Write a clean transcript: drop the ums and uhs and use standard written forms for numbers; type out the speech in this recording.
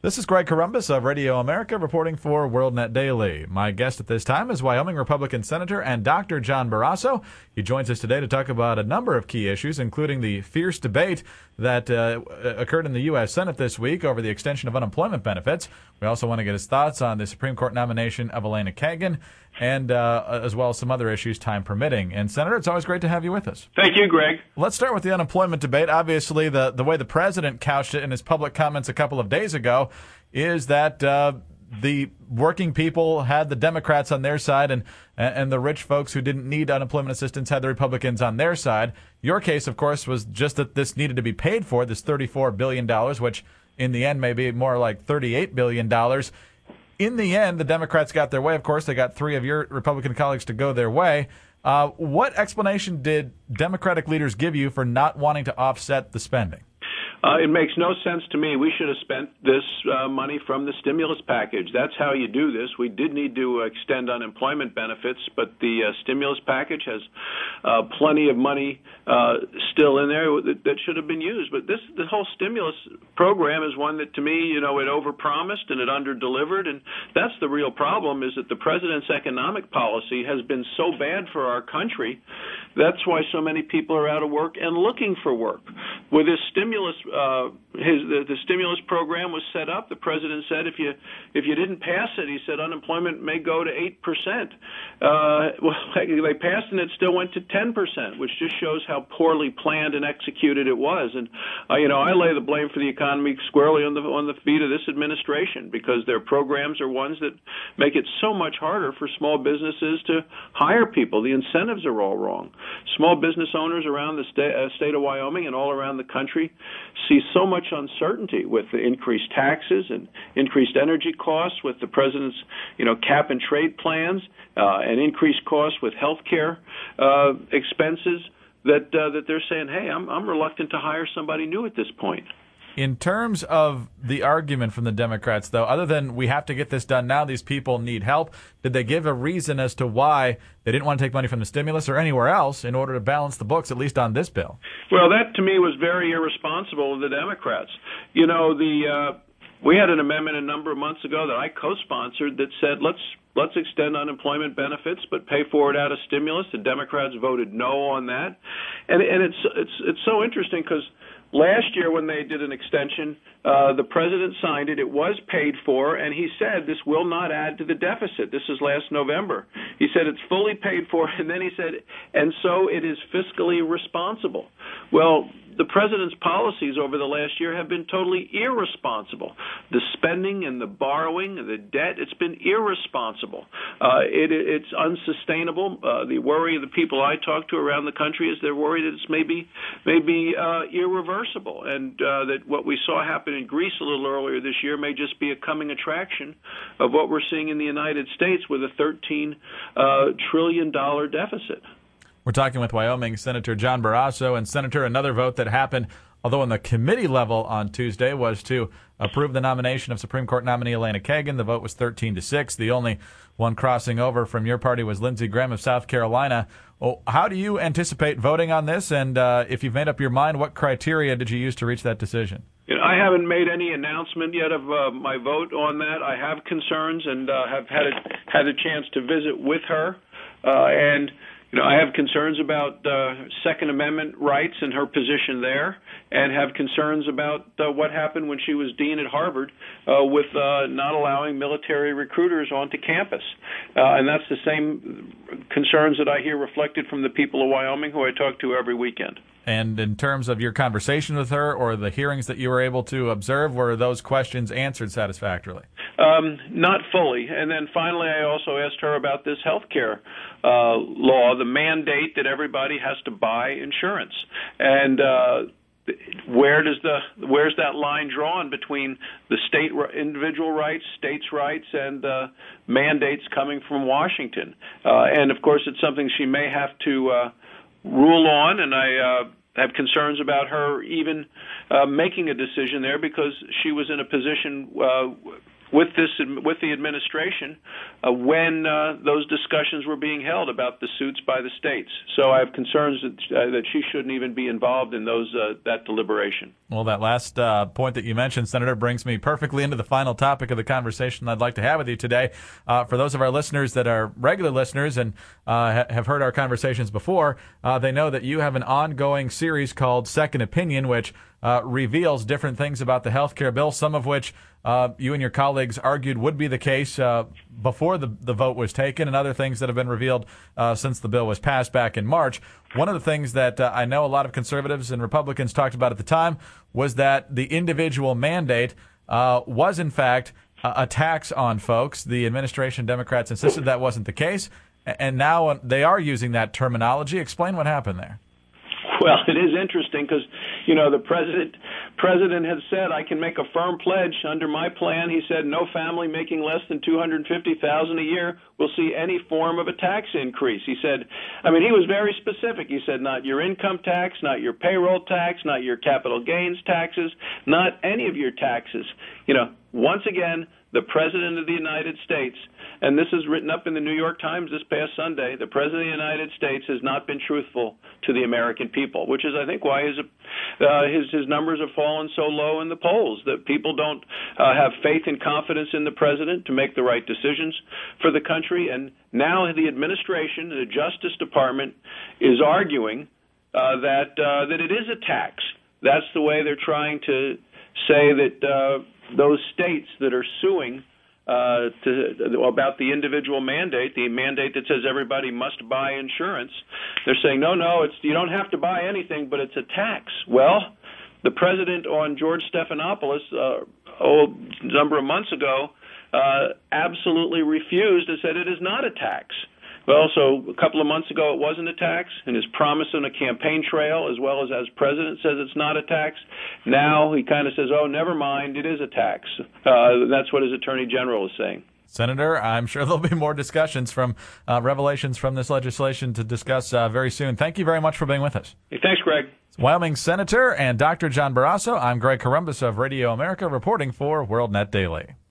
This is Greg Corombos of Radio America reporting for WorldNet Daily. My guest at this time is Wyoming Republican Senator and Dr. John Barrasso. He joins us today to talk about a number of key issues, including the fierce debate that occurred in the U.S. Senate this week over the extension of unemployment benefits. We also want to get his thoughts on the Supreme Court nomination of Elena Kagan and as well as some other issues, time permitting. And, Senator, it's always great to have you with us. Thank you, Greg. Let's start with the unemployment debate. Obviously, the way the president couched it in his public comments a couple of days ago is that the working people had the Democrats on their side and the rich folks who didn't need unemployment assistance had the Republicans on their side. Your case, of course, was just that this needed to be paid for, this $34 billion, which in the end may be more like $38 billion. In the end, the Democrats got their way. Of course, they got three of your Republican colleagues to go their way. What explanation did Democratic leaders give you for not wanting to offset the spending? It makes no sense to me. We should have spent this money from the stimulus package. That's how you do this. We did need to extend unemployment benefits, but the stimulus package has plenty of money still in there that should have been used. But the whole stimulus program is one that, to me, it overpromised and it underdelivered. And that's the real problem, is that the president's economic policy has been so bad for our country. That's why so many people are out of work and looking for work. With this stimulus, the stimulus program was set up. The president said if you didn't pass it, he said unemployment may go to 8%. Well, they passed and it still went to 10%, which just shows how poorly planned and executed it was. And I lay the blame for the economy squarely on the feet of this administration, because their programs are ones that make it so much harder for small businesses to hire people. The incentives are all wrong. Small business owners around the state of Wyoming and all around the country see so much uncertainty with the increased taxes and increased energy costs, with the president's cap and trade plans, and increased costs with health care expenses, that they're saying, hey, I'm reluctant to hire somebody new at this point. In terms of the argument from the Democrats, though, other than we have to get this done now, these people need help, did they give a reason as to why they didn't want to take money from the stimulus or anywhere else in order to balance the books, at least on this bill? Well, that to me was very irresponsible of the Democrats. We had an amendment a number of months ago that I co-sponsored that said let's extend unemployment benefits but pay for it out of stimulus. The Democrats voted no on that, and it's so interesting because last year, when they did an extension, the president signed it. It was paid for, and he said this will not add to the deficit. This is last November. He said it's fully paid for, and then he said, and so it is fiscally responsible. Well, the president's policies over the last year have been totally irresponsible. The spending and the borrowing, the debt, it's been irresponsible. It's unsustainable. The worry of the people I talk to around the country is they're worried that it's maybe irreversible, and that what we saw happen in Greece a little earlier this year may just be a coming attraction of what we're seeing in the United States with a $13 trillion deficit. We're talking with Wyoming Senator John Barrasso. And, Senator, another vote that happened, although on the committee level on Tuesday, was to approve the nomination of Supreme Court nominee Elena Kagan. The vote was 13-6. The only one crossing over from your party was Lindsey Graham of South Carolina. Well, how do you anticipate voting on this? And if you've made up your mind, what criteria did you use to reach that decision? I haven't made any announcement yet of my vote on that. I have concerns and have had a chance to visit with her. I have concerns about Second Amendment rights and her position there, and have concerns about what happened when she was dean at Harvard with not allowing military recruiters onto campus. And that's the same concerns that I hear reflected from the people of Wyoming who I talk to every weekend. And in terms of your conversation with her or the hearings that you were able to observe, were those questions answered satisfactorily? Not fully. And then finally, I also asked her about this health care law, the mandate that everybody has to buy insurance. And where's that line drawn between the state individual rights, states' rights, and mandates coming from Washington? And of course, it's something she may have to rule on, and I have concerns about her even making a decision there, because she was in a position with the administration when those discussions were being held about the suits by the states. So I have concerns that she shouldn't even be involved in that deliberation. Well, that last point that you mentioned, Senator, brings me perfectly into the final topic of the conversation I'd like to have with you today. For those of our listeners that are regular listeners and have heard our conversations before, they know that you have an ongoing series called Second Opinion, which reveals different things about the health care bill, some of which you and your colleagues argued would be the case before the vote was taken, and other things that have been revealed since the bill was passed back in March. One of the things that I know a lot of conservatives and Republicans talked about at the time was that the individual mandate was, in fact, a tax on folks. The administration, Democrats, insisted that wasn't the case, and now they are using that terminology. Explain what happened there. Well, it is interesting because, the president has said, I can make a firm pledge under my plan. He said no family making less than $250,000 a year will see any form of a tax increase. He said, he was very specific. He said not your income tax, not your payroll tax, not your capital gains taxes, not any of your taxes. Once again, the President of the United States, and this is written up in the New York Times this past Sunday, the President of the United States has not been truthful to the American people, which is, I think, why his numbers have fallen so low in the polls, that people don't have faith and confidence in the President to make the right decisions for the country. And now the administration, the Justice Department, is arguing that it is a tax. That's the way they're trying to say that those states that are suing about the individual mandate, the mandate that says everybody must buy insurance, they're saying, no, you don't have to buy anything, but it's a tax. Well, the president on George Stephanopoulos a number of months ago absolutely refused and said it is not a tax. Well, so a couple of months ago it wasn't a tax, and his promise on a campaign trail, as well as president, says it's not a tax. Now he kind of says, oh, never mind, it is a tax. That's what his attorney general is saying. Senator, I'm sure there'll be more discussions from revelations from this legislation to discuss very soon. Thank you very much for being with us. Hey, thanks, Greg. Wyoming Senator and Dr. John Barrasso. I'm Greg Corombos of Radio America reporting for WorldNet Daily.